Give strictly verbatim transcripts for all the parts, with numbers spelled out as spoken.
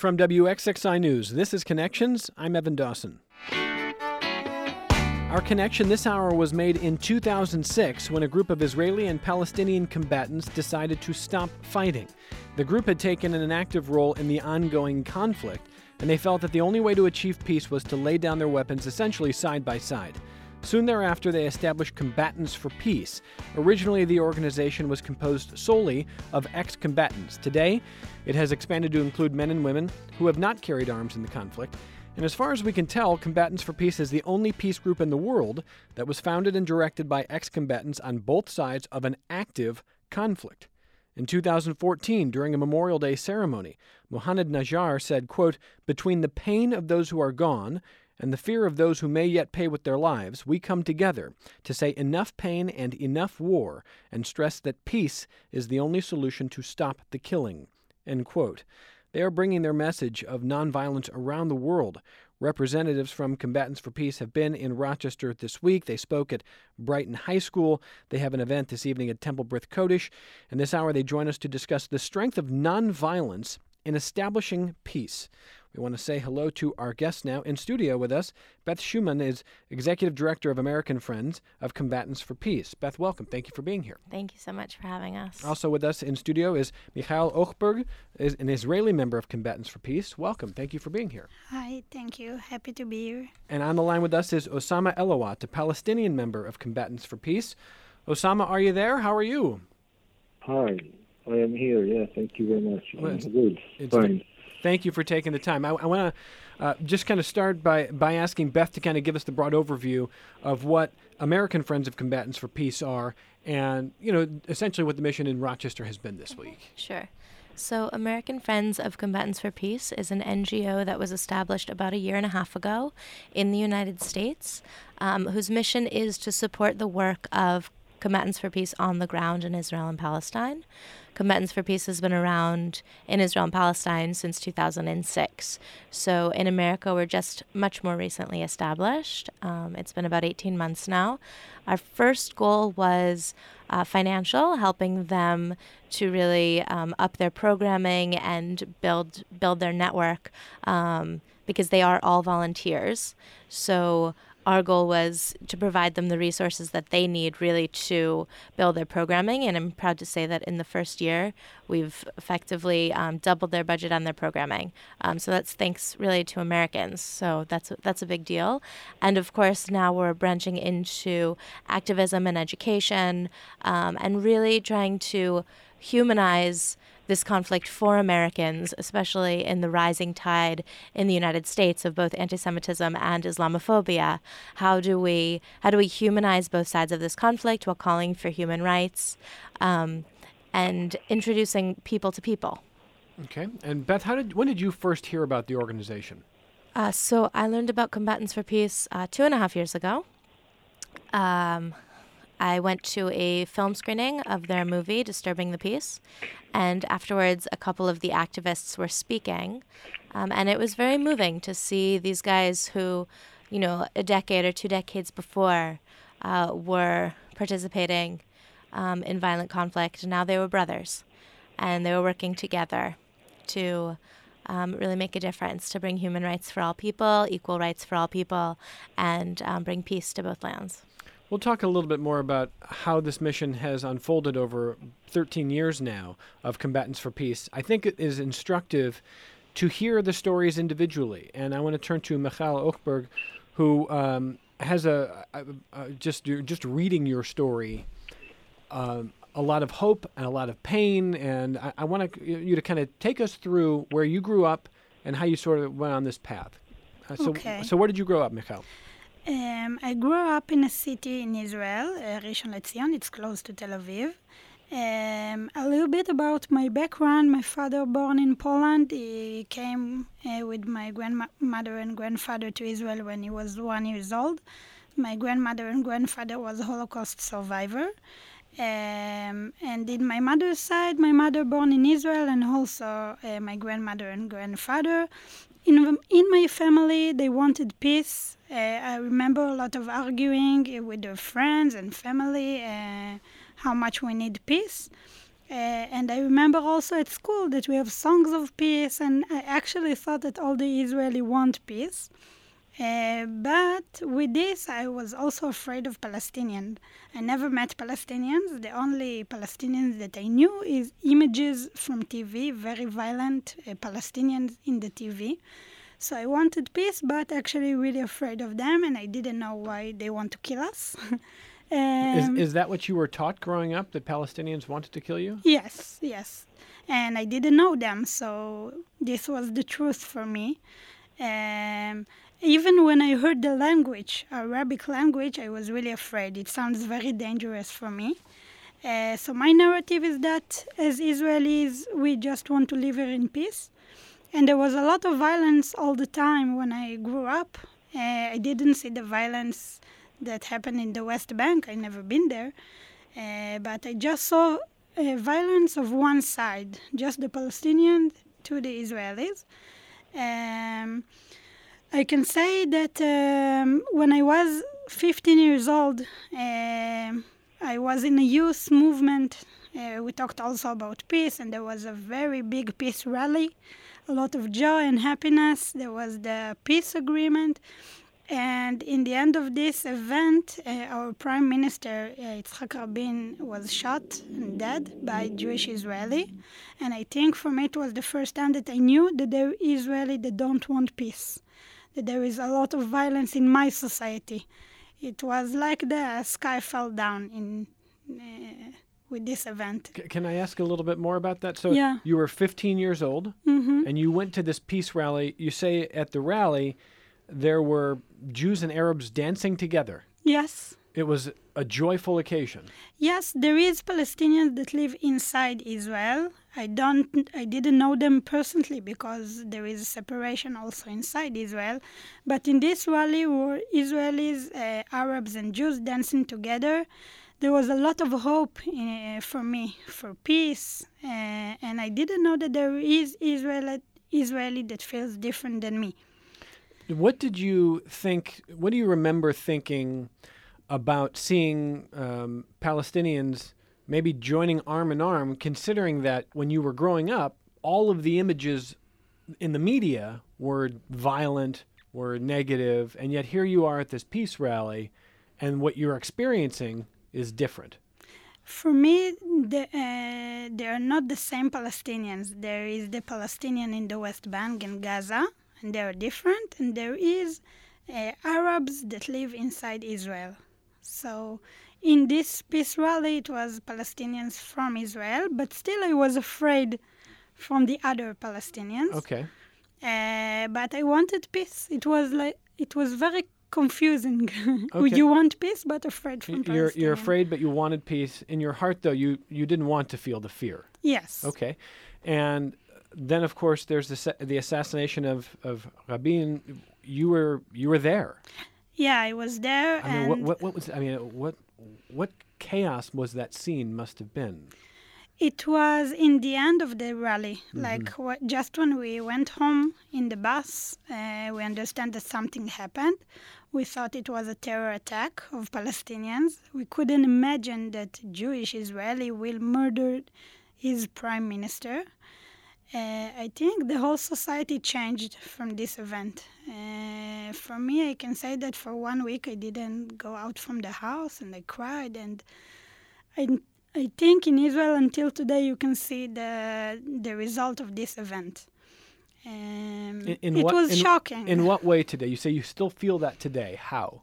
From W X X I News, this is Connections. I'm Evan Dawson. Our connection this hour was made in two thousand six when a group of Israeli and Palestinian combatants decided to stop fighting. The group had taken an active role in the ongoing conflict, and they felt that the only way to achieve peace was to lay down their weapons essentially side by side. Soon thereafter, they established Combatants for Peace. Originally, the organization was composed solely of ex-combatants. Today, it has expanded to include men and women who have not carried arms in the conflict. And as far as we can tell, Combatants for Peace is the only peace group in the world that was founded and directed by ex-combatants on both sides of an active conflict. In two thousand fourteen, during a Memorial Day ceremony, Mohanad Najjar said, quote, "Between the pain of those who are gone and the fear of those who may yet pay with their lives, we come together to say enough pain and enough war and stress that peace is the only solution to stop the killing." End quote. They are bringing their message of nonviolence around the world. Representatives from Combatants for Peace have been in Rochester this week. They spoke at Brighton High School. They have an event this evening at Temple Brith Kodesh. And this hour they join us to discuss the strength of nonviolence in establishing peace. We want to say hello to our guest now. In studio with us, Beth Schumann is Executive Director of American Friends of Combatants for Peace. Beth, welcome. Thank you for being here. Thank you so much for having us. Also with us in studio is Michael Ochberg, is an Israeli member of Combatants for Peace. Welcome. Thank you for being here. Hi, thank you. Happy to be here. And on the line with us is Osama Elawat, a Palestinian member of Combatants for Peace. Osama, are you there? How are you? Hi, I am here. Yeah, thank you very much. Well, I'm good. It's Fine. Thank you for taking the time. I, I want to uh, just kind of start by, by asking Beth to kind of give us the broad overview of what American Friends of Combatants for Peace are and, you know, essentially what the mission in Rochester has been this week. Sure. So American Friends of Combatants for Peace is an N G O that was established about a year and a half ago in the United States, um, whose mission is to support the work of Combatants for Peace on the ground in Israel and Palestine. Combatants for Peace has been around in Israel and Palestine since two thousand six. So in America, we're just much more recently established. Um, it's been about eighteen months now. Our first goal was uh, financial, helping them to really um, up their programming and build build their network um, because they are all volunteers. So our goal was to provide them the resources that they need really to build their programming, and I'm proud to say that in the first year, we've effectively um, doubled their budget on their programming. Um, so that's thanks really to Americans. So that's a, that's a big deal. And of course, now we're branching into activism and education um, and really trying to humanize this conflict for Americans, especially in the rising tide in the United States of both anti-Semitism and Islamophobia. How do we how do we humanize both sides of this conflict while calling for human rights um, and introducing people to people? Okay. And Beth, how did when did you first hear about the organization? Uh, so I learned about Combatants for Peace uh, two and a half years ago. Um, I went to a film screening of their movie, Disturbing the Peace, and afterwards a couple of the activists were speaking, um, and it was very moving to see these guys who, you know, a decade or two decades before uh, were participating um, in violent conflict, and now they were brothers, and they were working together to um, really make a difference, to bring human rights for all people, equal rights for all people, and um, bring peace to both lands. We'll talk a little bit more about how this mission has unfolded over thirteen years now of Combatants for Peace. I think it is instructive to hear the stories individually, and I want to turn to Michael Ochberg, who um, has a, a, a just just reading your story, um, a lot of hope and a lot of pain, and I, I want to, you to kind of take us through where you grew up and how you sort of went on this path. Uh, so, Okay. so where did you grow up, Michael? Um, I grew up in a city in Israel, uh, Rishon LeZion. It's close to Tel Aviv. Um, a little bit about my background. My father, born in Poland, he came uh, with my grandmother and grandfather to Israel when he was one years old. My grandmother and grandfather was a Holocaust survivor. Um, and in my mother's side, my mother born in Israel, and also uh, my grandmother and grandfather. In, in my family, they wanted peace. Uh, I remember a lot of arguing uh, with their friends and family, uh, how much we need peace. Uh, and I remember also at school that we have songs of peace, and I actually thought that all the Israeli want peace. Uh, but with this, I was also afraid of Palestinians. I never met Palestinians. The only Palestinians that I knew is images from T V, very violent uh, Palestinians in the T V. So I wanted peace, but actually really afraid of them, and I didn't know why they want to kill us. um, Is, is that what you were taught growing up, that Palestinians wanted to kill you? Yes, yes. And I didn't know them, so this was the truth for me. Um, even when I heard the language, Arabic language, I was really afraid. It sounds very dangerous for me. Uh, so my narrative is that as Israelis, we just want to live here in peace. And there was a lot of violence all the time when I grew up. Uh, I didn't see the violence that happened in the West Bank. I never been there. Uh, but I just saw uh, violence of one side, just the Palestinians to the Israelis. Um, I can say that um, when I was fifteen years old, uh, I was in a youth movement. Uh, we talked also about peace, and there was a very big peace rally, a lot of joy and happiness. There was the peace agreement. And in the end of this event, uh, our Prime Minister, uh, Yitzhak Rabin, was shot and dead by Jewish Israeli. And I think for me it was the first time that I knew that there are Israeli that don't want peace, that there is a lot of violence in my society. It was like the sky fell down in uh, with this event. C- can I ask a little bit more about that? So Yeah. you were fifteen years old, Mm-hmm. and you went to this peace rally. You say at the rally there were Jews and Arabs dancing together. Yes. It was a joyful occasion. Yes, there is Palestinians that live inside Israel. I don't, I didn't know them personally because there is a separation also inside Israel. But in this rally were Israelis, uh, Arabs and Jews dancing together. There was a lot of hope uh, for me, for peace. Uh, and I didn't know that there is Israel, Israeli that feels different than me. What did you think, what do you remember thinking about seeing um, Palestinians maybe joining arm in arm, considering that when you were growing up, all of the images in the media were violent, were negative, and yet here you are at this peace rally, and what you're experiencing is different? For me, the, uh, they are not the same Palestinians. There is the Palestinian in the West Bank and Gaza, and they are different, and there is uh, Arabs that live inside Israel. So in this peace rally, it was Palestinians from Israel, but still I was afraid from the other Palestinians. Okay. Uh, but I wanted peace. It was like it was very confusing. Okay. You want peace, but afraid from You're, Palestinians. you're afraid, but you wanted peace. In your heart, though, you, you didn't want to feel the fear. Yes. Okay. And then, of course, there's the, sa- the assassination of, of Rabin. You were you were there. Yeah, I was there. I mean, and what, what what was I mean, what what chaos was that scene must have been? It was in the end of the rally. Mm-hmm. Like wh- just when we went home in the bus, uh, we understand that something happened. We thought it was a terror attack of Palestinians. We couldn't imagine that Jewish Israeli will murder his prime minister. Uh, I think the whole society changed from this event. Uh, for me, I can say that for one week I didn't go out from the house, and I cried. And I, I think in Israel until today you can see the the result of this event. Um, In, in it what, was in, shocking. In what way today? You say you still feel that today. How?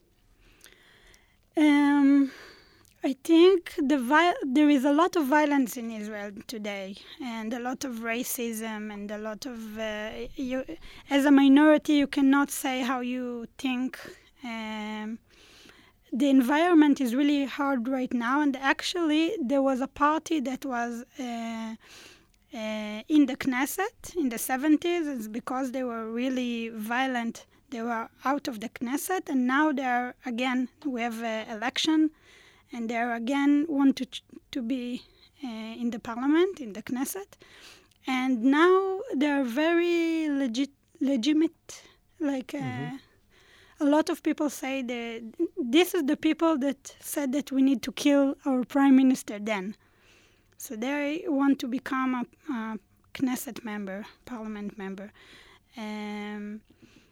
Um, I think the vi- there is a lot of violence in Israel today, and a lot of racism, and a lot of uh, you. As a minority, you cannot say how you think. Um, the environment is really hard right now, and actually, there was a party that was uh, uh, in the Knesset in the seventies. It's because they were really violent. They were out of the Knesset, and now they are again. We have an election. And they are again want to ch- to be uh, in the parliament, in the Knesset. And now they are very legit, legitimate. Like uh, Mm-hmm. a lot of people say that this is the people that said that we need to kill our prime minister then. So they want to become a, a Knesset member, parliament member. Um,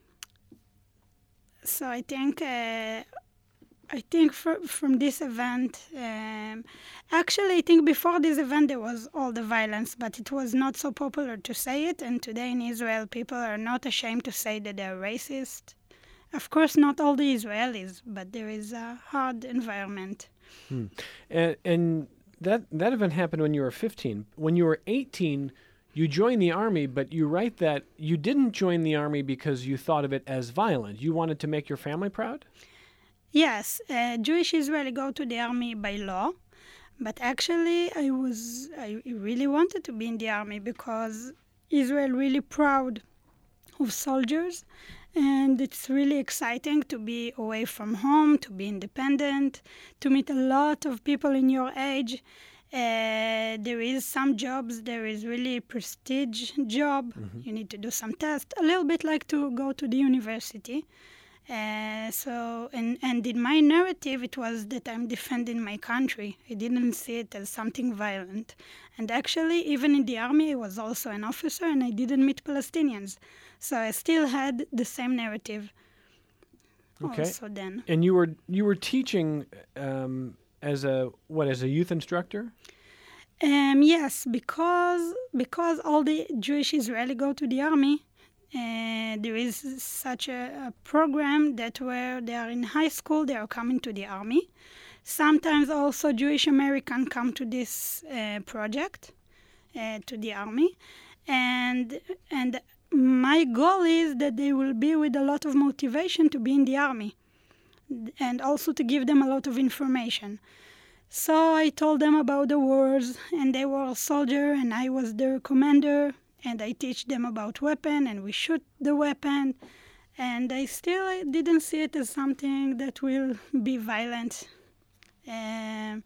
so I think uh, I think for, from this event, um, actually I think before this event there was all the violence, but it was not so popular to say it. And today in Israel, people are not ashamed to say that they're racist. Of course, not all the Israelis, but there is a hard environment. Hmm. And, and that that event happened when you were fifteen. When you were eighteen, you joined the army, but you write that you didn't join the army because you thought of it as violent. You wanted to make your family proud? Yes, uh, Jewish Israeli go to the army by law, but actually I was I really wanted to be in the army because Israel really proud of soldiers, and it's really exciting to be away from home, to be independent, to meet a lot of people in your age. Uh, there is some jobs, there is really prestige job. Mm-hmm. You need to do some tests, a little bit like to go to the university. Uh, so, and, and in my narrative, it was that I'm defending my country. I didn't see it as something violent. And actually, even in the army, I was also an officer, and I didn't meet Palestinians. So I still had the same narrative. Okay. Also then. And you were you were teaching um, as a what as a youth instructor? Um, yes, because because all the Jewish Israeli go to the army. Uh, there is such a, a program that where they are in high school, they are coming to the army. Sometimes also Jewish American come to this uh, project, uh, to the army. And and my goal is that they will be with a lot of motivation to be in the army and also to give them a lot of information. So I told them about the wars, and they were a soldier and I was their commander. And I teach them about weapon, and we shoot the weapon. And I still didn't see it as something that will be violent. Um,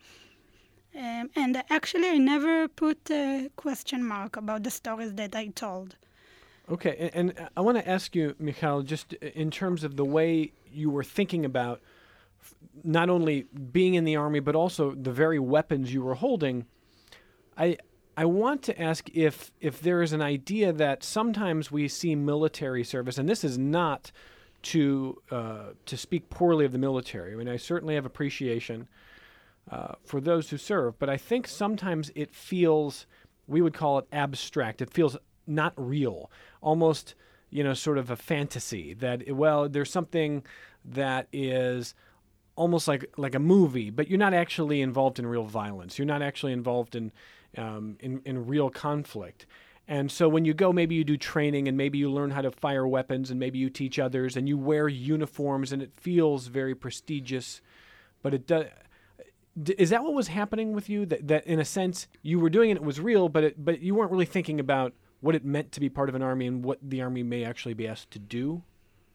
um, and actually, I never put a question mark about the stories that I told. Okay, and, and I want to ask you, Michal, just in terms of the way you were thinking about not only being in the army, but also the very weapons you were holding, I... I want to ask if if there is an idea that sometimes we see military service, and this is not to uh, to speak poorly of the military. I mean, I certainly have appreciation uh, for those who serve, but I think sometimes it feels, we would call it abstract. It feels not real, almost, you know, sort of a fantasy that, well, there's something that is almost like like a movie, but you're not actually involved in real violence. You're not actually involved in Um, in, in real conflict. And so when you go, maybe you do training and maybe you learn how to fire weapons and maybe you teach others and you wear uniforms and it feels very prestigious, but it does. Is that what was happening with you? That, that in a sense you were doing it, it was real, but it, but you weren't really thinking about what it meant to be part of an army and what the army may actually be asked to do?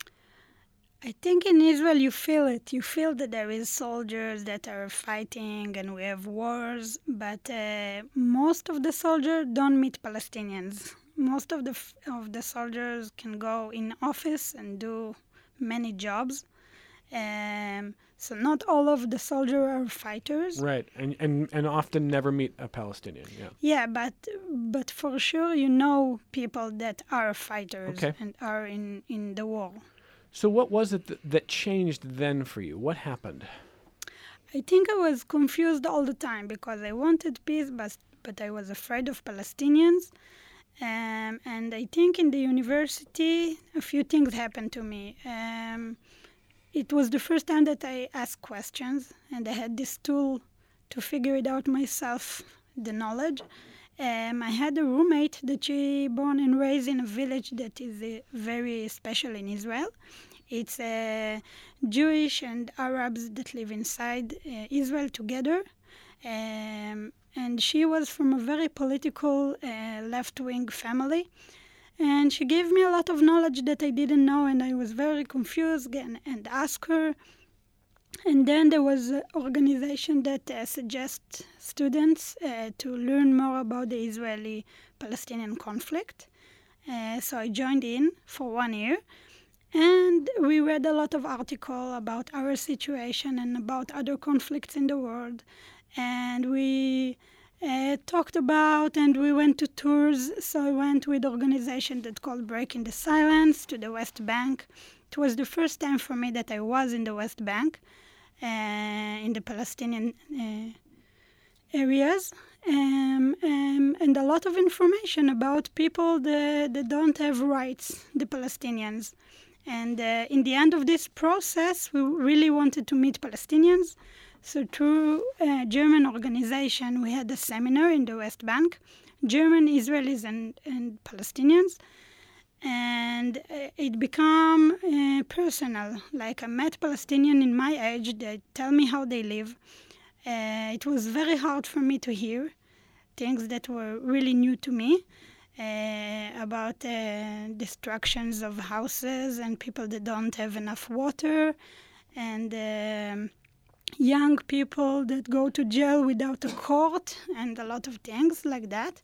I think in Israel you feel it. You feel that there is soldiers that are fighting and we have wars, but uh, most of the soldiers don't meet Palestinians. Most of the f- of the soldiers can go in office and do many jobs. Um, so not all of the soldiers are fighters. Right, and, and and often never meet a Palestinian, yeah. Yeah, but but for sure you know people that are fighters okay. and are in, in the war. So what was it th- that changed then for you? What happened? I think I was confused all the time because I wanted peace, but, but I was afraid of Palestinians. Um, and I think in the university, a few things happened to me. Um, it was the first time that I asked questions, and I had this tool to figure it out myself, the knowledge. Um, I had a roommate that she born and raised in a village that is uh, very special in Israel. It's uh, Jewish and Arabs that live inside uh, Israel together. Um, and she was from a very political uh, left-wing family. And she gave me a lot of knowledge that I didn't know, and I was very confused and, and asked her. And then there was an organization that uh, suggests students uh, to learn more about the Israeli-Palestinian conflict. Uh, so I joined in for one year. And we read a lot of articles about our situation and about other conflicts in the world. And we uh, talked about, and we went to tours. So I went with an organization that called Breaking the Silence to the West Bank. It was the first time for me that I was in the West Bank, uh, in the Palestinian uh, areas, um, um, and a lot of information about people that, that don't have rights, the Palestinians. And uh, in the end of this process, we really wanted to meet Palestinians. So through a German organization, we had a seminar in the West Bank, German, Israelis, and, and Palestinians. And uh, it became uh, personal. Like I met Palestinians in my age that tell me how they live. Uh, it was very hard for me to hear things that were really new to me. Uh, about uh, destructions of houses and people that don't have enough water, and um, young people that go to jail without a court, and a lot of things like that.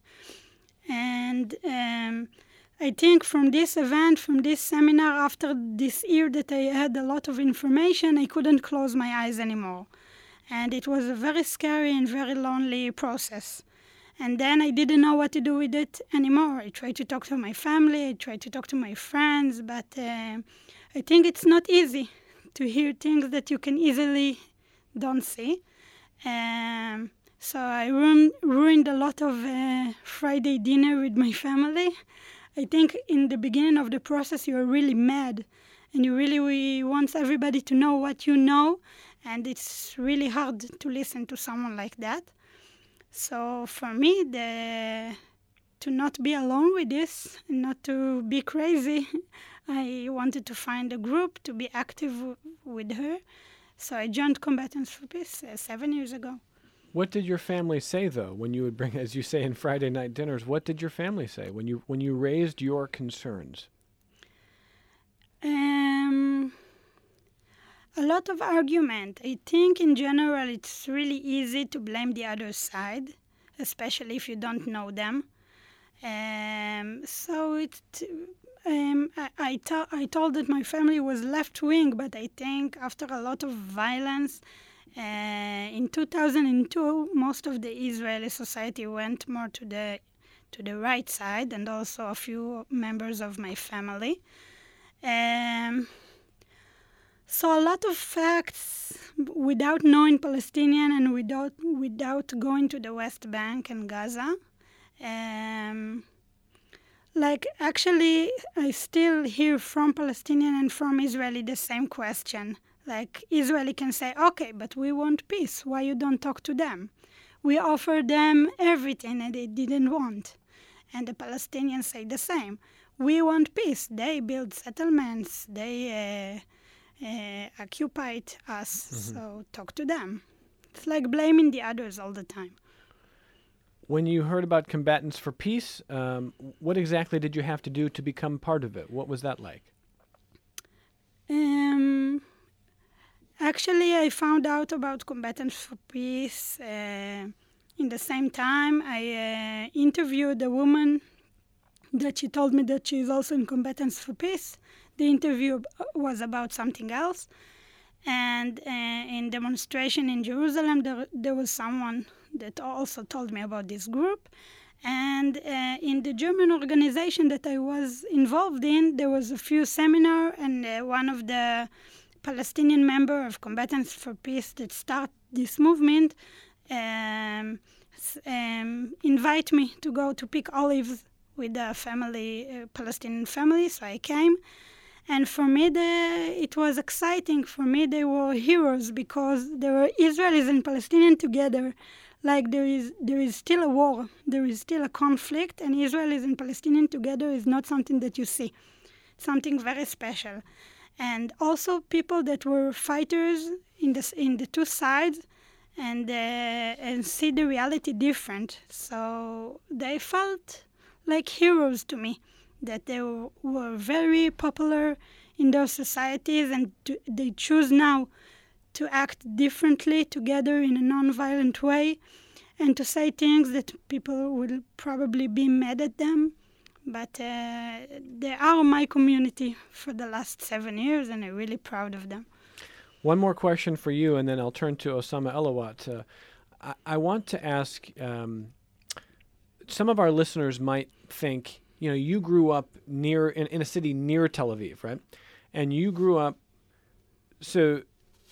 And um, I think from this event, from this seminar, after this year that I had a lot of information, I couldn't close my eyes anymore. And it was a very scary and very lonely process. And then I didn't know what to do with it anymore. I tried to talk to my family, I tried to talk to my friends, but uh, I think it's not easy to hear things that you can easily don't see. Um, so I ruined, ruined a lot of uh, Friday dinner with my family. I think in the beginning of the process you're really mad, and you really want everybody to know what you know, and it's really hard to listen to someone like that. So for me, the, to not be alone with this, and not to be crazy, I wanted to find a group to be active w- with her. So I joined Combatants for Peace uh, seven years ago. What did your family say, though, when you would bring, as you say, in Friday night dinners? What did your family say when you when you raised your concerns? Um, a lot of argument. I think in general it's really easy to blame the other side, especially if you don't know them. Um, so it, um, I, I, to- I told that my family was left-wing, but I think after a lot of violence, uh, in two thousand two, most of the Israeli society went more to the to the right side, and also a few members of my family. Um, so a lot of facts without knowing Palestinian and without without going to the West Bank and Gaza. Um, like actually, I still hear from Palestinian and from Israeli the same question. Like Israeli can say, okay, but we want peace. Why you don't talk to them? We offer them everything and they didn't want. And the Palestinians say the same. We want peace. They build settlements. They uh, uh, occupied us. Mm-hmm. So talk to them. It's like blaming the others all the time. When you heard about Combatants for Peace, um, what exactly did you have to do to become part of it? What was that like? Um, actually, I found out about Combatants for Peace uh, in the same time. I uh, interviewed a woman that she told me that she is also in Combatants for Peace. The interview was about something else. And uh, in demonstration in Jerusalem, there, there was someone that also told me about this group. And uh, in the German organization that I was involved in, there was a few seminars, and uh, one of the Palestinian member of Combatants for Peace that started this movement um, um, invite me to go to pick olives with a family, uh, Palestinian family, so I came. And for me, the, it was exciting. For me, they were heroes because there were Israelis and Palestinians together. Like there is there is still a war, there is still a conflict, and Israelis and Palestinians together is not something that you see. Something very special. And also people that were fighters in the, in the two sides and, uh, and see the reality different. So they felt like heroes to me, that they were, were very popular in those societies, and to, they choose now to act differently together in a non-violent way and to say things that people will probably be mad at them. But uh, they are my community for the last seven years, and I'm really proud of them. One more question for you, and then I'll turn to Osama Elawat. Uh, I, I want to ask, um, some of our listeners might think, you know, you grew up near, in, in a city near Tel Aviv, right? And you grew up, so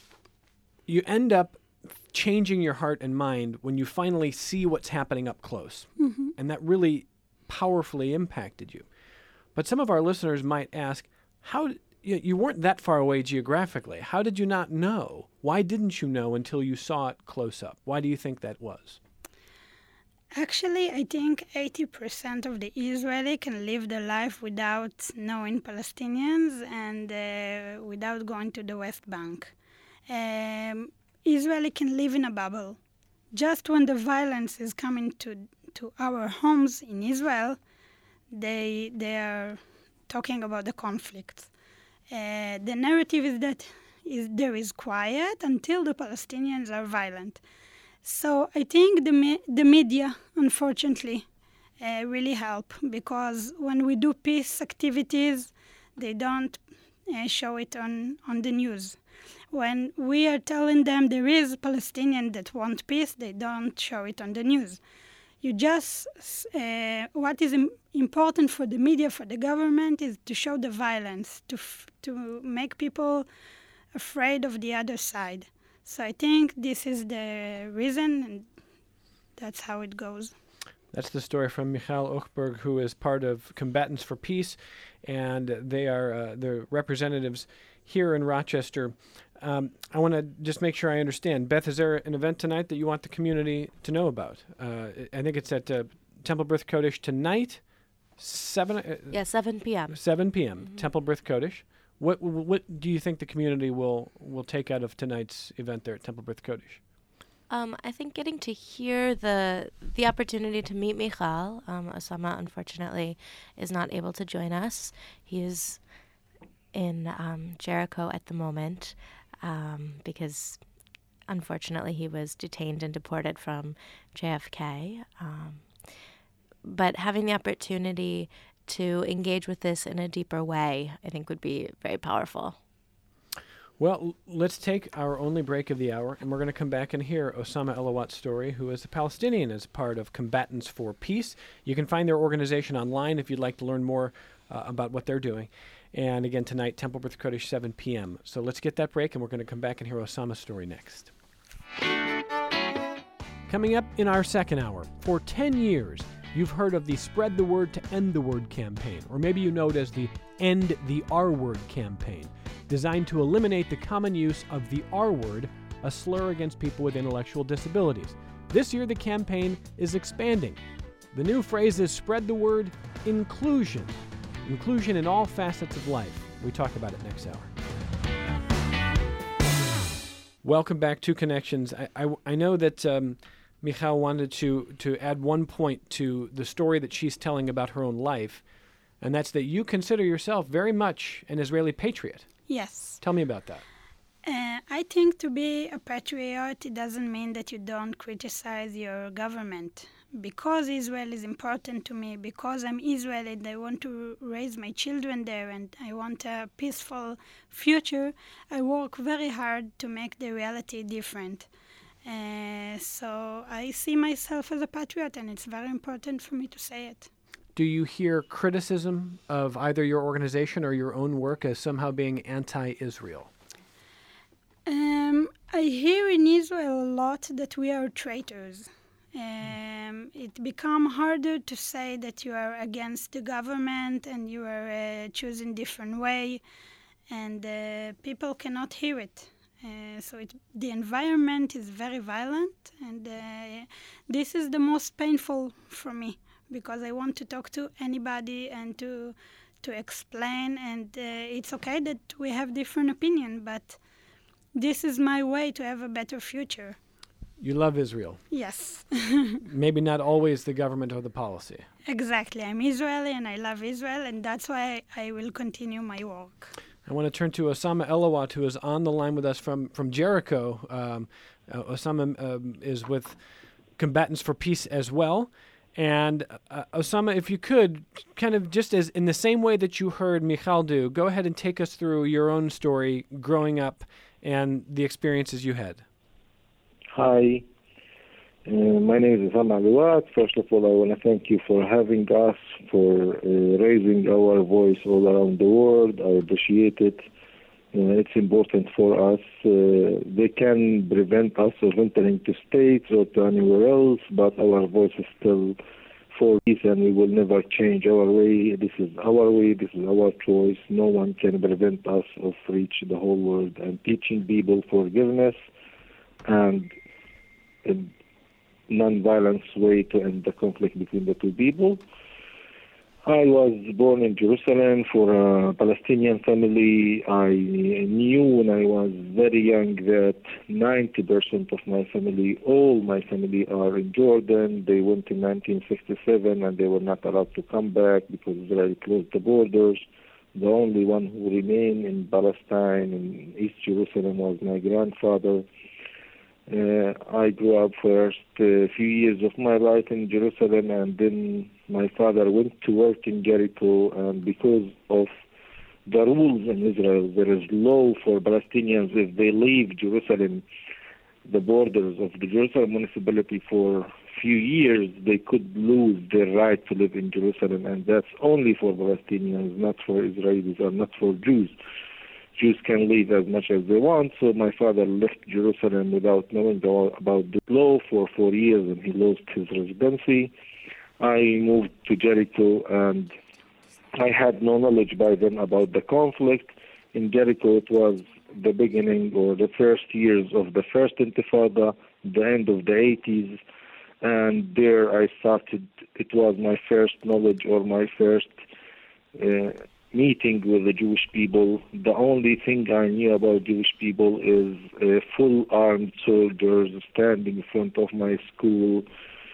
you end up changing your heart and mind when you finally see what's happening up close. Mm-hmm. And that really powerfully impacted you. But some of our listeners might ask, how you, you weren't that far away geographically. How did you not know? Why didn't you know until you saw it close up? Why do you think that was? Actually, I think eighty percent of the Israeli can live their life without knowing Palestinians and uh, without going to the West Bank. Um, Israeli can live in a bubble. Just when the violence is coming to to our homes in Israel, they they are talking about the conflict. Uh, the narrative is that is there is quiet until the Palestinians are violent. So I think the me- the media, unfortunately, uh, really help, because when we do peace activities, they don't uh, show it on, on the news. When we are telling them there is Palestinians that want peace, they don't show it on the news. You just, uh, what is im- important for the media, for the government, is to show the violence, to f- to make people afraid of the other side. So I think this is the reason, and that's how it goes. That's the story from Michal Ochberg, who is part of Combatants for Peace, and they are uh, the representatives here in Rochester. Um, I want to just make sure I understand. Beth, is there an event tonight that you want the community to know about? Uh, I think it's at uh, Temple B'rith Kodesh tonight, seven. Uh, Yeah, seven p.m. seven p.m. Mm-hmm. Temple B'rith Kodesh. What what do you think the community will, will take out of tonight's event there at Temple B'rith Kodesh? Um, I think getting to hear the the opportunity to meet Michal. Um, Osama, unfortunately, is not able to join us. He is in um, Jericho at the moment um, because, unfortunately, he was detained and deported from J F K. Um, but having the opportunity to engage with this in a deeper way, I think would be very powerful. Well, let's take our only break of the hour, and we're going to come back and hear Osama Elawat's story, who is a Palestinian as part of Combatants for Peace. You can find their organization online if you'd like to learn more uh, about what they're doing. And again, tonight, Temple B'rith Kodesh, seven p.m. So let's get that break, and we're going to come back and hear Osama's story next. Coming up in our second hour, for ten years, you've heard of the Spread the Word to End the Word campaign, or maybe you know it as the End the R Word campaign, designed to eliminate the common use of the R word, a slur against people with intellectual disabilities. This year, the campaign is expanding. The new phrase is Spread the Word Inclusion. Inclusion in all facets of life. We talk about it next hour. Welcome back to Connections. I, I, I know that um, Michal wanted to, to add one point to the story that she's telling about her own life, and that's that you consider yourself very much an Israeli patriot. Yes. Tell me about that. Uh, I think to be a patriot, it doesn't mean that you don't criticize your government. Because Israel is important to me, because I'm Israeli and I want to raise my children there and I want a peaceful future, I work very hard to make the reality different. Uh, so I see myself as a patriot, and it's very important for me to say it. Do you hear criticism of either your organization or your own work as somehow being anti-Israel? Um, I hear in Israel a lot that we are traitors. Um, it becomes harder to say that you are against the government and you are uh, choosing different way, and uh, people cannot hear it. Uh, so it, the environment is very violent, and uh, this is the most painful for me, because I want to talk to anybody and to to explain, and uh, it's okay that we have different opinion, but this is my way to have a better future. You love Israel. Yes. Maybe not always the government or the policy. Exactly. I'm Israeli and I love Israel, and that's why I will continue my work. I want to turn to Osama Elawat, who is on the line with us from, from Jericho. Um, uh, Osama um, is with Combatants for Peace as well. And uh, Osama, if you could, kind of just as in the same way that you heard Michal do, go ahead and take us through your own story growing up and the experiences you had. Hi. Uh, my name is Isam Alouat. First of all, I want to thank you for having us, for uh, raising our voice all around the world. I appreciate it. Uh, it's important for us. Uh, they can prevent us of entering to states or to anywhere else, but our voice is still for peace, and we will never change our way. This is our way. This is our choice. No one can prevent us of reaching the whole world and teaching people forgiveness and a non-violence way to end the conflict between the two people. I was born in Jerusalem for a Palestinian family. I knew when I was very young that ninety percent of my family, all my family are in Jordan. They went in nineteen sixty-seven and they were not allowed to come back because Israel closed the borders. The only one who remained in Palestine, in East Jerusalem, was my grandfather. Uh, I grew up first a uh, few years of my life in Jerusalem, and then my father went to work in Jericho, and because of the rules in Israel, there is law for Palestinians if they leave Jerusalem, the borders of the Jerusalem municipality for a few years, they could lose their right to live in Jerusalem, and that's only for Palestinians, not for Israelis or not for Jews. Jews can leave as much as they want, so my father left Jerusalem without knowing about the law for four years, and he lost his residency. I moved to Jericho, and I had no knowledge by then about the conflict. In Jericho, it was the beginning or the first years of the first Intifada, the end of the eighties, and there I started, it was my first knowledge or my first uh, meeting with the Jewish people. The only thing I knew about Jewish people is uh, full armed soldiers standing in front of my school.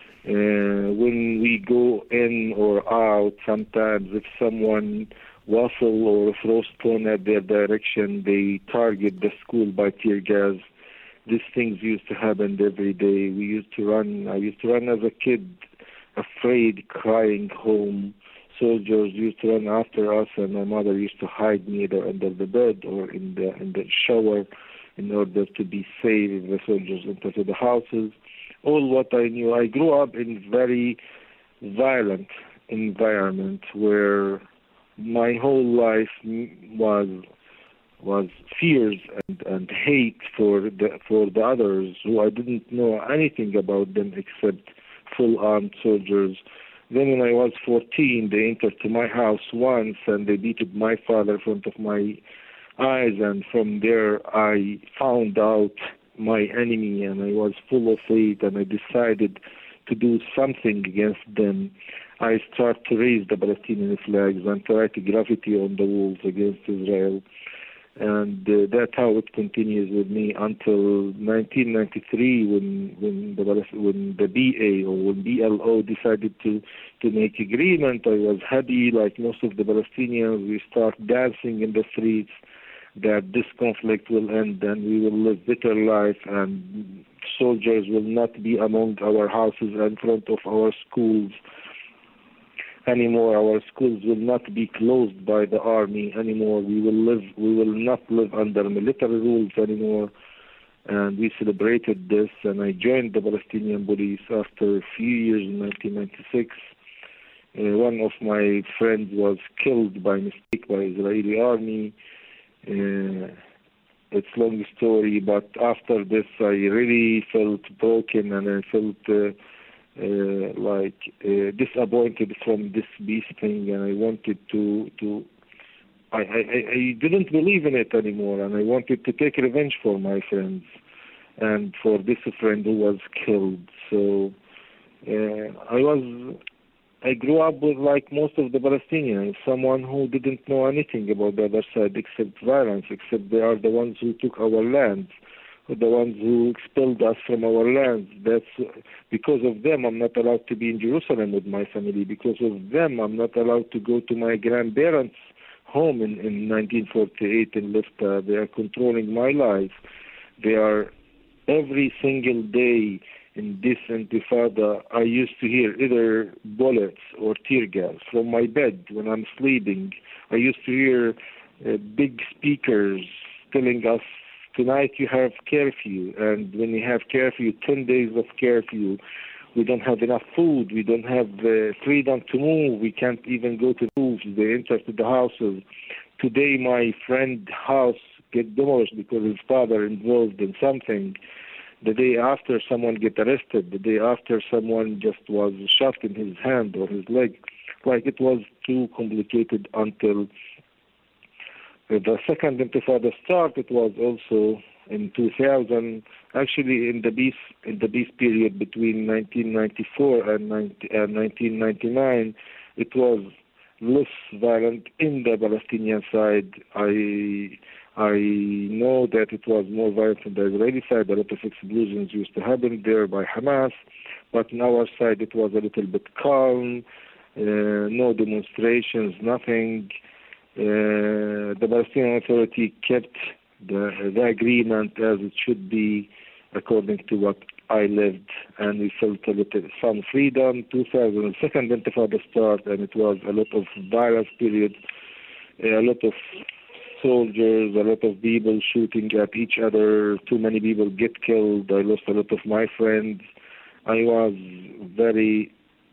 Uh, when we go in or out, sometimes if someone waffle or throw stone at their direction, they target the school by tear gas. These things used to happen every day. We used to run, I used to run as a kid, afraid, crying home. Soldiers used to run after us, and my mother used to hide me either under the bed or in the in the shower in order to be safe if the soldiers entered the houses. All what I knew, I grew up in very violent environment where my whole life was was fears and, and hate for the for the others who I didn't know anything about them except full armed soldiers. Then when I was fourteen, they entered to my house once and they beat my father in front of my eyes, and from there I found out my enemy, and I was full of hate, and I decided to do something against them. I started to raise the Palestinian flags and to write graffiti on the walls against Israel. And uh, that's how it continues with me until nineteen ninety-three, when when the when the B A or when B L O decided to to make agreement. I was happy, like most of the Palestinians. We start dancing in the streets that this conflict will end and we will live better life, and soldiers will not be among our houses and in front of our schools anymore. Our schools will not be closed by the army anymore. We will live. We will not live under military rules anymore. And we celebrated this. And I joined the Palestinian police after a few years in nineteen ninety-six. Uh, one of my friends was killed by mistake by Israeli army. Uh, it's a long story, but after this, I really felt broken, and I felt. Uh, Uh, like uh, disappointed from this peace thing, and I wanted to to I, I, I didn't believe in it anymore, and I wanted to take revenge for my friends and for this friend who was killed. So uh, I was I grew up with, like most of the Palestinians, someone who didn't know anything about the other side except violence, except they are the ones who took our lands, the ones who expelled us from our lands. That's because of them I'm not allowed to be in Jerusalem with my family. Because of them I'm not allowed to go to my grandparents' home in, in nineteen forty-eight in Lifta. They are controlling my life. They are every single day in this Intifada. I used to hear either bullets or tear gas from my bed when I'm sleeping. I used to hear uh, big speakers telling us tonight you have curfew, and when you have curfew, ten days of curfew, we don't have enough food, we don't have uh, freedom to move, we can't even go to move, they enter to the houses. Today my friend's house get demolished because his father involved in something. The day after, someone get arrested. The day after, someone just was shot in his hand or his leg. Like it was too complicated until the second Intifada start. It was also in two thousand. Actually, in the peace in the peace period between nineteen ninety-four and nineteen ninety-nine, it was less violent in the Palestinian side. I I know that it was more violent on the Israeli side. A lot of explosions used to happen there by Hamas, but on our side it was a little bit calm. Uh, no demonstrations, nothing. Uh, the Palestinian Authority kept the, the agreement as it should be, according to what I lived, and we felt a little some freedom. two thousand, second Intifada start, and it was a lot of violence period, a lot of soldiers, a lot of people shooting at each other. Too many people get killed. I lost a lot of my friends. I was very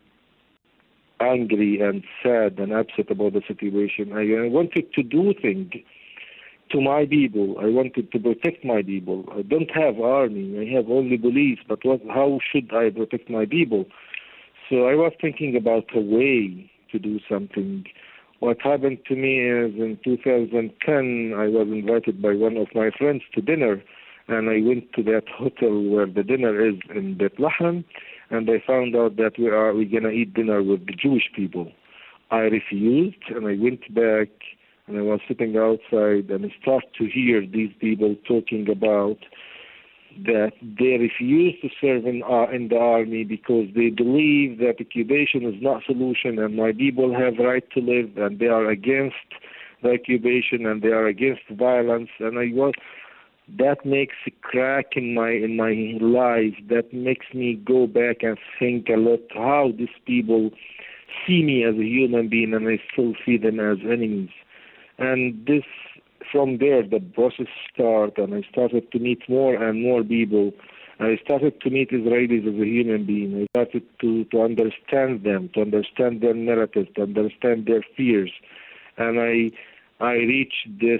angry and sad and upset about the situation. I, I wanted to do things to my people. I wanted to protect my people. I don't have army. I have only police. But what, how should I protect my people? So I was thinking about a way to do something. What happened to me is in two thousand ten, I was invited by one of my friends to dinner, and I went to that hotel where the dinner is in Bethlehem, and I found out that we are we're gonna eat dinner with the Jewish people. I refused, and I went back, and I was sitting outside, and I started to hear these people talking about that they refuse to serve in, uh, in the army because they believe that occupation is not solution, and my people have right to live, and they are against the occupation, and they are against violence. And I was that makes a crack in my in my life. That makes me go back and think a lot how these people see me as a human being, and I still see them as enemies. And this, from there, the process started, and I started to meet more and more people. I started to meet Israelis as a human being. I started to, to understand them, to understand their narrative, to understand their fears. And I I reached this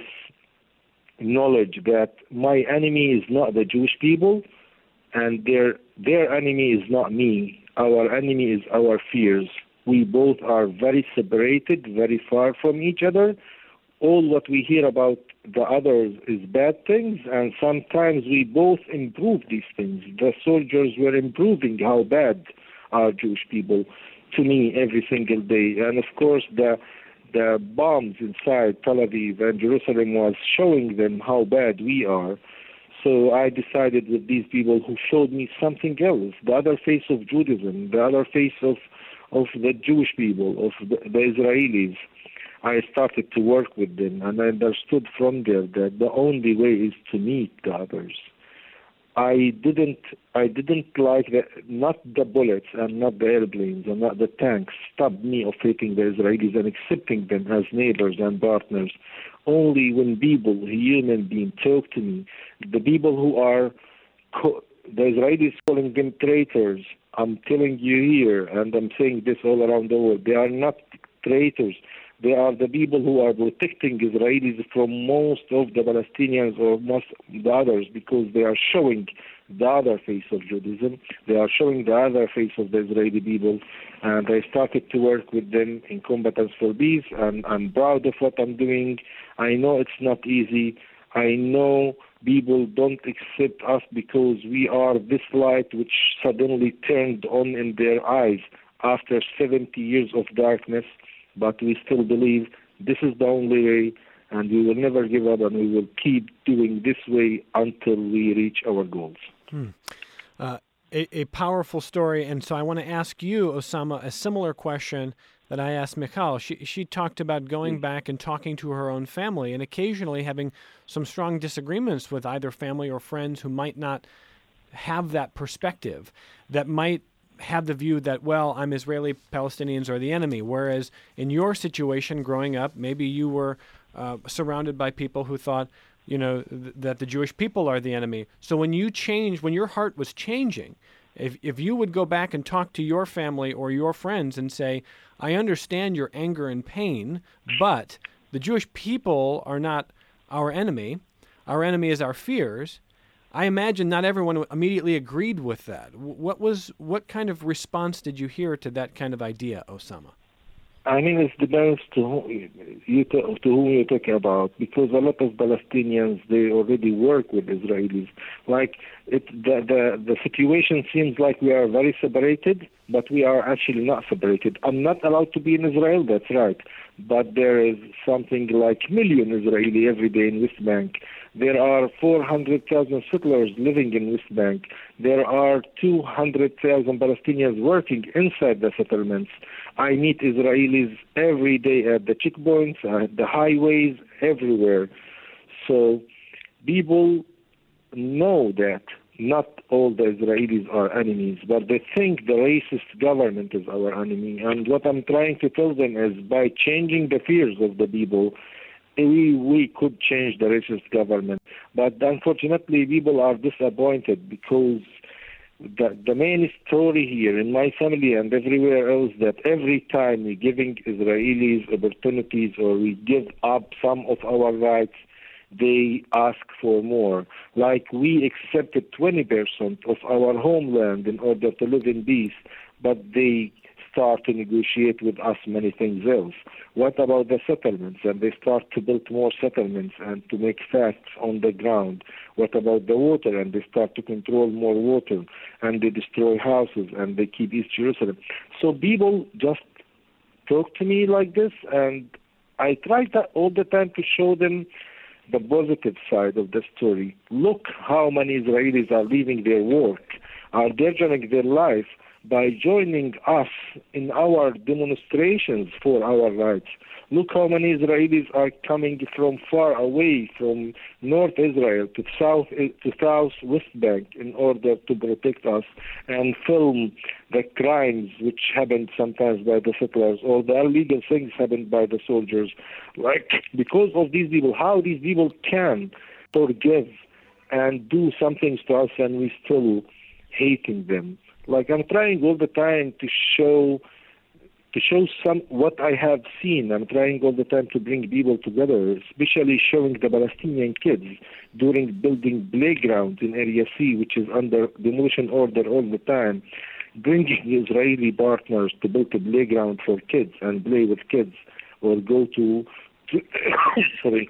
knowledge that my enemy is not the Jewish people, and their their enemy is not me. Our enemy is our fears. We both are very separated, very far from each other. All what we hear about the others is bad things, and sometimes we both improve these things. The soldiers were improving how bad are Jewish people to me every single day. And of course, the the bombs inside Tel Aviv and Jerusalem was showing them how bad we are. So I decided with these people who showed me something else, the other face of Judaism, the other face of, of the Jewish people, of the, the Israelis. I started to work with them, and I understood from there that the only way is to meet the others. I didn't, I didn't like the, not the bullets and not the airplanes and not the tanks stopped me of hating the Israelis and accepting them as neighbors and partners. Only when people, human beings, talk to me, the people who are, co- the Israelis calling them traitors. I'm telling you here, and I'm saying this all around the world, they are not traitors. They are the people who are protecting Israelis from most of the Palestinians or most of the others, because they are showing the other face of Judaism. They are showing the other face of the Israeli people. And I started to work with them in Combatants for Peace, and I'm proud of what I'm doing. I know it's not easy. I know people don't accept us because we are this light which suddenly turned on in their eyes after seventy years of darkness. But we still believe this is the only way, and we will never give up, and we will keep doing this way until we reach our goals. Hmm. Uh, a, a powerful story, and so I want to ask you, Osama, a similar question that I asked Michal. She, she talked about going back and talking to her own family and occasionally having some strong disagreements with either family or friends who might not have that perspective, that might have the view that, well, I'm Israeli, Palestinians are the enemy. Whereas in your situation growing up, maybe you were uh, surrounded by people who thought, you know, th- that the Jewish people are the enemy. So when you changed, when your heart was changing, if if you would go back and talk to your family or your friends and say, I understand your anger and pain, but the Jewish people are not our enemy. Our enemy is our fears. I imagine not everyone immediately agreed with that. What was what kind of response did you hear to that kind of idea, Osama? I mean, it depends to whom you to, to whom you're talking about, because a lot of Palestinians, they already work with Israelis. Like it, the the the situation seems like we are very separated, but we are actually not separated. I'm not allowed to be in Israel. That's right, but there is something like million Israeli every day in West Bank. There are four hundred thousand settlers living in West Bank. There are two hundred thousand Palestinians working inside the settlements. I meet Israelis every day at the checkpoints, at the highways, everywhere. So people know that not all the Israelis are enemies, but they think the racist government is our enemy. And what I'm trying to tell them is by changing the fears of the people, we we could change the racist government. But unfortunately, people are disappointed because the the main story here in my family and everywhere else, that every time we're giving Israelis opportunities or we give up some of our rights, they ask for more. Like we accepted twenty percent of our homeland in order to live in peace, but they start to negotiate with us many things else. What about the settlements? And they start to build more settlements and to make facts on the ground. What about the water? And they start to control more water, and they destroy houses, and they keep East Jerusalem. So people just talk to me like this, and I try to, all the time to show them the positive side of the story. Look how many Israelis are leaving their work, are endangering their life by joining us in our demonstrations for our rights. Look how many Israelis are coming from far away, from North Israel to South to South West Bank, in order to protect us and film the crimes which happened sometimes by the settlers, or the illegal things happened by the soldiers. Like, because of these people, how these people can forgive and do some things to us and we still hating them. Like, I'm trying all the time to show to show some what I have seen. I'm trying all the time to bring people together, especially showing the Palestinian kids during building playgrounds in Area C, which is under demolition order all the time, bringing Israeli partners to build a playground for kids and play with kids, or go to, to sorry,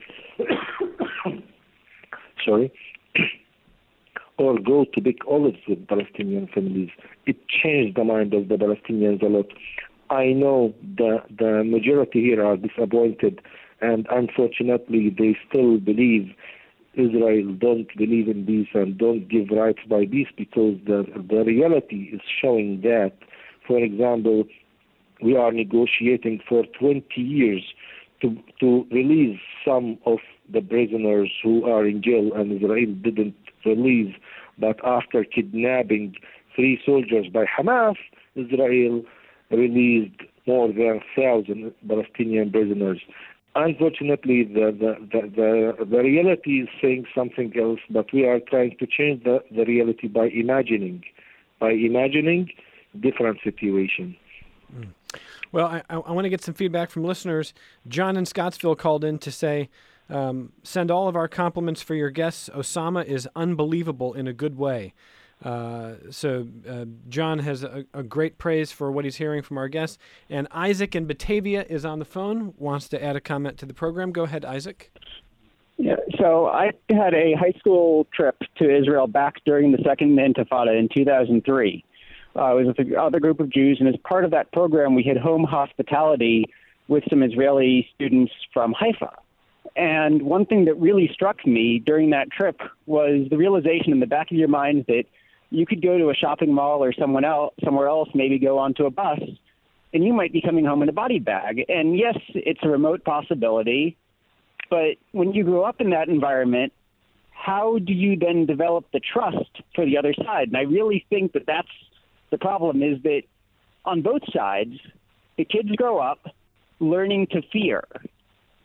sorry, or go to big olives with Palestinian families. It changed the mind of the Palestinians a lot. I know the the majority here are disappointed, and unfortunately they still believe Israel don't believe in peace and don't give rights by peace, because the the reality is showing that. For example, we are negotiating for twenty years to to release some of the prisoners who are in jail, and Israel didn't release. But after kidnapping three soldiers by Hamas, Israel released more than a thousand Palestinian prisoners. Unfortunately, the, the, the, the, the reality is saying something else, but we are trying to change the, the reality by imagining, by imagining different situation. Mm. Well, I, I want to get some feedback from listeners. John in Scottsville called in to say, um, send all of our compliments for your guests. Osama is unbelievable in a good way. Uh, so uh, John has a, a great praise for what he's hearing from our guests. And Isaac in Batavia is on the phone, wants to add a comment to the program. Go ahead, Isaac. Yeah, so I had a high school trip to Israel back during the Second Intifada in two thousand three. Uh, I was with another group of Jews, and as part of that program, we had home hospitality with some Israeli students from Haifa. And one thing that really struck me during that trip was the realization in the back of your mind that you could go to a shopping mall or someone else, somewhere else, maybe go onto a bus, and you might be coming home in a body bag. And yes, it's a remote possibility, but when you grow up in that environment, how do you then develop the trust for the other side? And I really think that that's the problem, is that on both sides, the kids grow up learning to fear.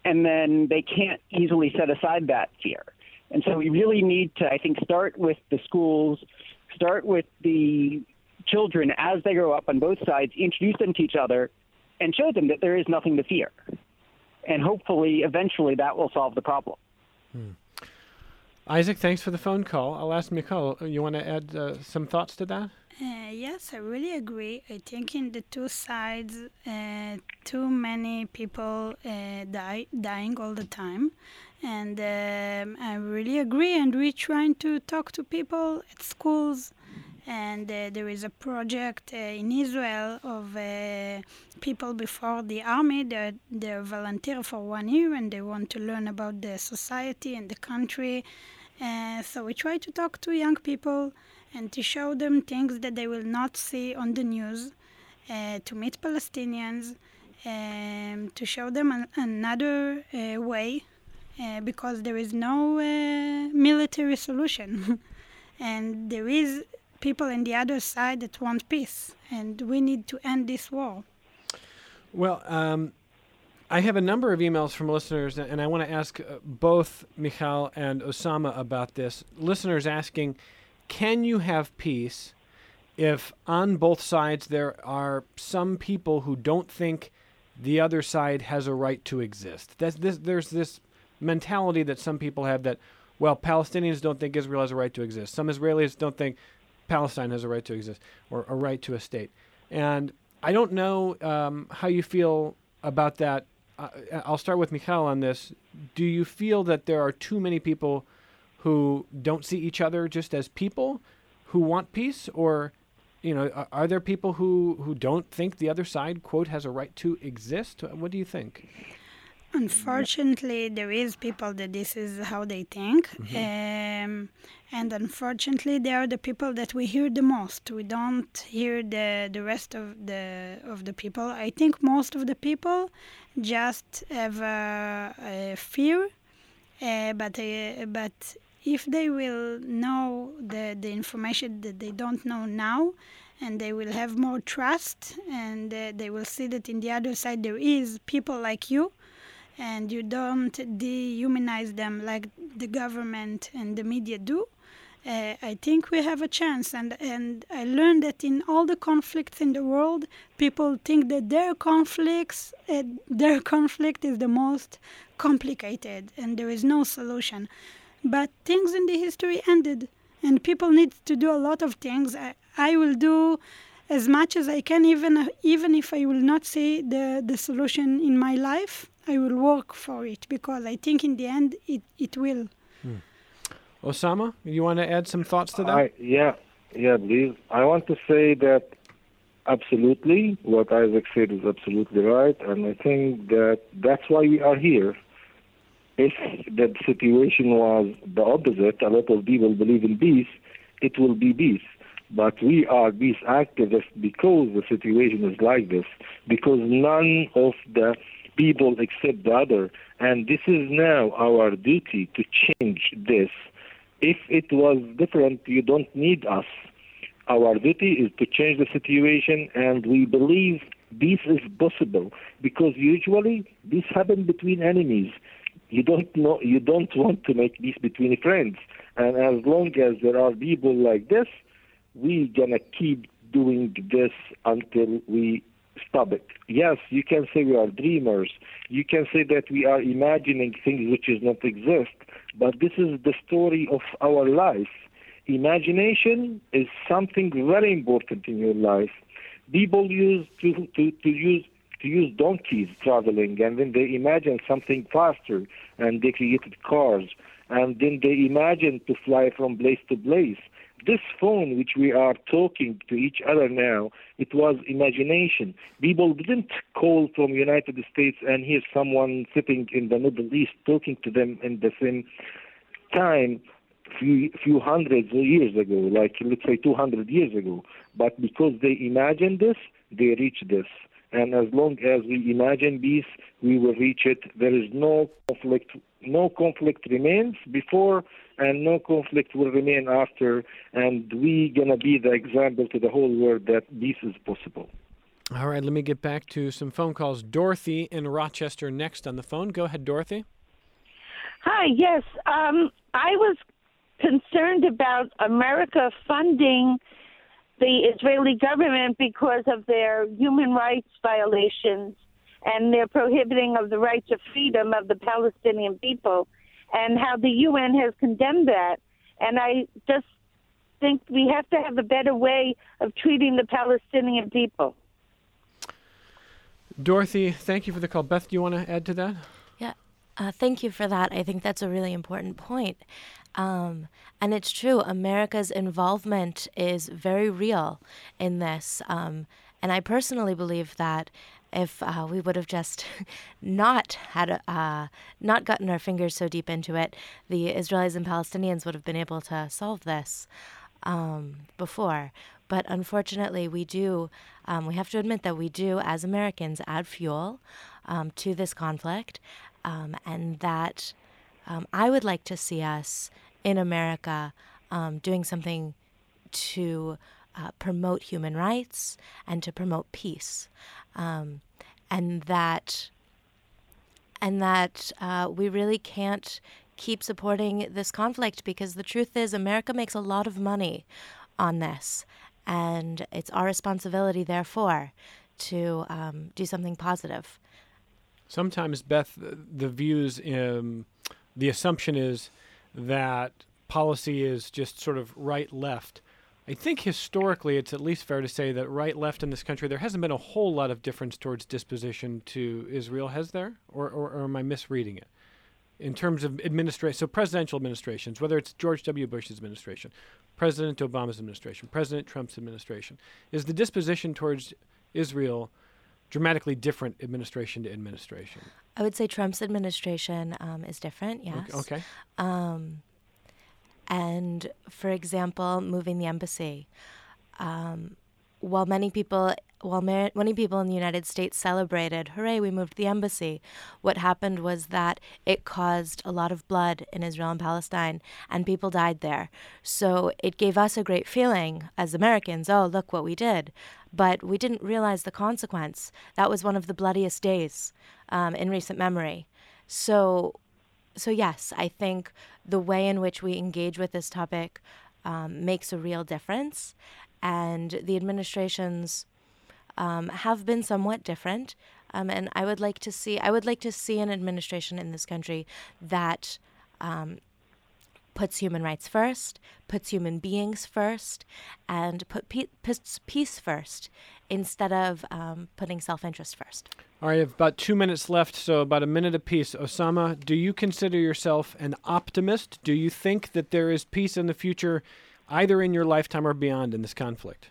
and then they can't easily set aside that fear. And so we really need to, I think, start with the schools, start with the children as they grow up on both sides, introduce them to each other, and show them that there is nothing to fear. And hopefully, eventually, that will solve the problem. Hmm. Isaac, thanks for the phone call. I'll ask Michal, you want to add uh, some thoughts to that? Uh, yes, I really agree. I think in the two sides, uh, too many people uh, die, dying all the time. And um, I really agree. And we're trying to talk to people at schools. And uh, there is a project uh, in Israel of uh, people before the army. They're, they're volunteer for one year and they want to learn about the society and the country. Uh, so we try to talk to young people and to show them things that they will not see on the news, uh, to meet Palestinians, um, to show them an, another uh, way, uh, because there is no uh, military solution. And there is people on the other side that want peace, and we need to end this war. Well, um, I have a number of emails from listeners, and I want to ask uh, both Michal and Osama about this. Listeners asking, can you have peace if on both sides there are some people who don't think the other side has a right to exist? That's, this, there's this mentality that some people have that, well, Palestinians don't think Israel has a right to exist. Some Israelis don't think Palestine has a right to exist or a right to a state. And I don't know um, how you feel about that. Uh, I'll start with Michal on this. Do you feel that there are too many people who don't see each other just as people who want peace? Or, you know, are, are there people who, who don't think the other side, quote, has a right to exist? What do you think? Unfortunately, there is people that this is how they think. Mm-hmm. Um, and unfortunately, they are the people that we hear the most. We don't hear the, the rest of the of the people. I think most of the people just have a, a fear, uh, but uh, but if they will know the, the information that they don't know now, and they will have more trust, and uh, they will see that in the other side there is people like you, and you don't dehumanize them like the government and the media do, uh, I think we have a chance. And, and I learned that in all the conflicts in the world, people think that their conflicts, uh, their conflict is the most complicated and there is no solution. But things in the history ended, and people need to do a lot of things. I, I will do as much as I can, even even if I will not see the, the solution in my life. I will work for it, because I think in the end it, it will. Hmm. Osama, you want to add some thoughts to that? I, yeah, yeah, please. I want to say that absolutely what Isaac said is absolutely right, and I think that that's why we are here. If the situation was the opposite, a lot of people believe in peace, it will be peace. But we are peace activists because the situation is like this, because none of the people accept the other. And this is now our duty to change this. If it was different, you don't need us. Our duty is to change the situation, and we believe peace is possible, because usually this happens between enemies. You don't know. You don't want to make peace between friends. And as long as there are people like this, we're gonna keep doing this until we stop it. Yes, you can say we are dreamers. You can say that we are imagining things which does not exist. But this is the story of our life. Imagination is something very important in your life. People used to, to, to use to use donkeys traveling, and then they imagined something faster, and they created cars, and then they imagined to fly from place to place. This phone, which we are talking to each other now, it was imagination. People didn't call from United States and hear someone sitting in the Middle East talking to them in the same time few, few hundreds of years ago, like let's say two hundred years ago. But because they imagined this, they reached this. And as long as we imagine peace, we will reach it. There is no conflict. No conflict remains before, and no conflict will remain after. And we're going to be the example to the whole world that peace is possible. All right, let me get back to some phone calls. Dorothy in Rochester next on the phone. Go ahead, Dorothy. Hi, yes. Um, I was concerned about America funding the Israeli government because of their human rights violations and their prohibiting of the rights of freedom of the Palestinian people, and how the U N has condemned that. And I just think we have to have a better way of treating the Palestinian people. Dorothy, thank you for the call. Beth, do you want to add to that? Yeah, uh, thank you for that. I think that's a really important point. Um, and it's true, America's involvement is very real in this. Um, and I personally believe that if uh, we would have just not had a, uh, not gotten our fingers so deep into it, the Israelis and Palestinians would have been able to solve this um, before. But unfortunately, we do, um, we have to admit that we do, as Americans, add fuel um, to this conflict, um, and that um, I would like to see us in America um, doing something to uh, promote human rights and to promote peace, um, and that, and that uh, we really can't keep supporting this conflict, because the truth is America makes a lot of money on this. And it's our responsibility, therefore, to um, do something positive. Sometimes, Beth, the views, um, the assumption is that policy is just sort of right-left. I think historically it's at least fair to say that right-left in this country, there hasn't been a whole lot of difference towards disposition to Israel, has there? Or, or, or am I misreading it? In terms of administration, so presidential administrations, whether it's George W. Bush's administration, President Obama's administration, President Trump's administration, is the disposition towards Israel dramatically different administration to administration? I would say Trump's administration um, is different, yes. Okay. Um, and, for example, moving the embassy. Um, while many people, while ma- many people in the United States celebrated, hooray, we moved the embassy, what happened was that it caused a lot of blood in Israel and Palestine, and people died there. So it gave us a great feeling as Americans, oh, look what we did. But we didn't realize the consequence. That was one of the bloodiest days um, in recent memory. So, so yes, I think the way in which we engage with this topic um, makes a real difference. And the administrations um, have been somewhat different, um, and I would like to see I would like to see an administration in this country that um, puts human rights first, puts human beings first, and put pe- puts peace first instead of um, putting self-interest first. All right, I have about two minutes left, so about a minute apiece. Osama, do you consider yourself an optimist? Do you think that there is peace in the future, either in your lifetime or beyond, in this conflict?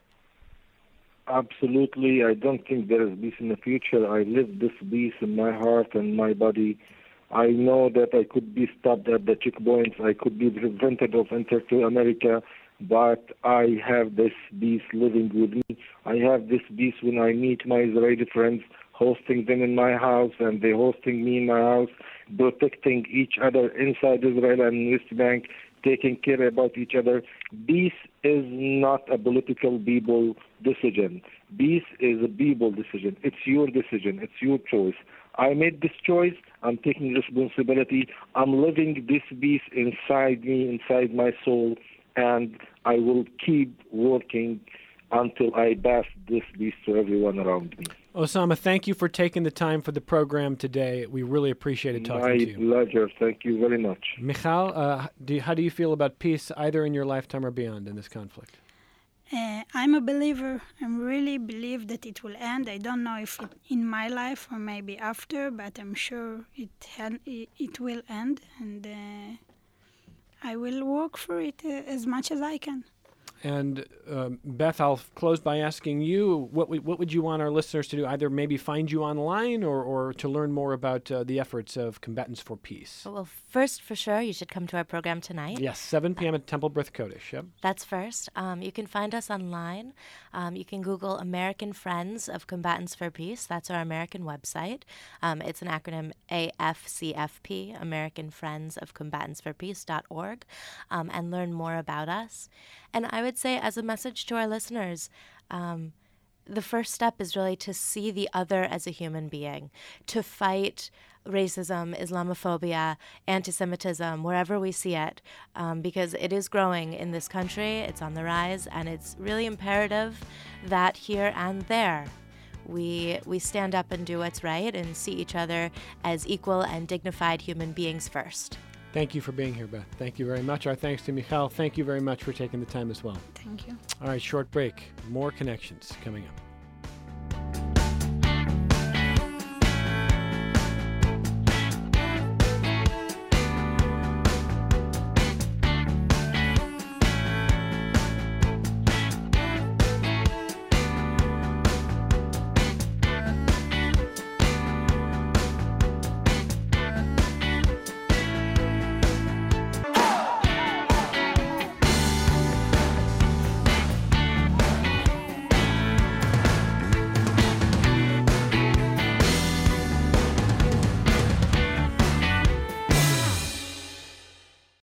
Absolutely. I don't think there is peace in the future. I live this peace in my heart and my body. I know that I could be stopped at the checkpoints. I could be prevented of entering to America, but I have this peace living with me. I have this peace when I meet my Israeli friends, hosting them in my house, and they hosting me in my house, protecting each other inside Israel and West Bank, taking care about each other. Peace is not a political people decision. Peace is a people decision. It's your decision. It's your choice. I made this choice. I'm taking responsibility. I'm living this peace inside me, inside my soul, and I will keep working until I pass this peace to everyone around me. Osama, thank you for taking the time for the program today. We really appreciated talking My to you. My pleasure. Thank you very much. Michal, uh, do you, how do you feel about peace, either in your lifetime or beyond, in this conflict? Uh, I'm a believer. I really believe that it will end. I don't know if it in my life or maybe after, but I'm sure it ha- it, it will end, and uh, I will work for it uh, as much as I can. And um, Beth, I'll close by asking you, what w- what would you want our listeners to do? Either maybe find you online or, or to learn more about uh, the efforts of Combatants for Peace? Well, first, for sure, you should come to our program tonight. Yes, seven p.m. at Temple Brith Kodesh. Yep. That's first. Um, you can find us online. Um, you can Google American Friends of Combatants for Peace. That's our American website. Um, it's an acronym A F C F P, American Friends of Combatants for Peace dot org, um, and learn more about us. And I would say, as a message to our listeners, um, the first step is really to see the other as a human being, to fight racism, Islamophobia, anti-Semitism, wherever we see it, um, because it is growing in this country, it's on the rise, and it's really imperative that here and there we we stand up and do what's right and see each other as equal and dignified human beings first. Thank you for being here, Beth. Thank you very much. Our thanks to Michal. Thank you very much for taking the time as well. Thank you. All right, short break. More connections coming up.